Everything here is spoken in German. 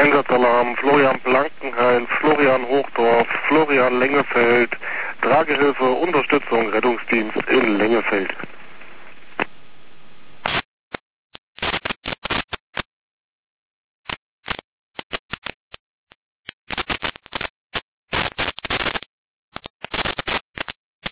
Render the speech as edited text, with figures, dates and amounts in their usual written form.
Einsatzalarm, Florian Blankenheim, Florian Hochdorf, Florian Lengefeld, Tragehilfe, Unterstützung, Rettungsdienst in Lengefeld.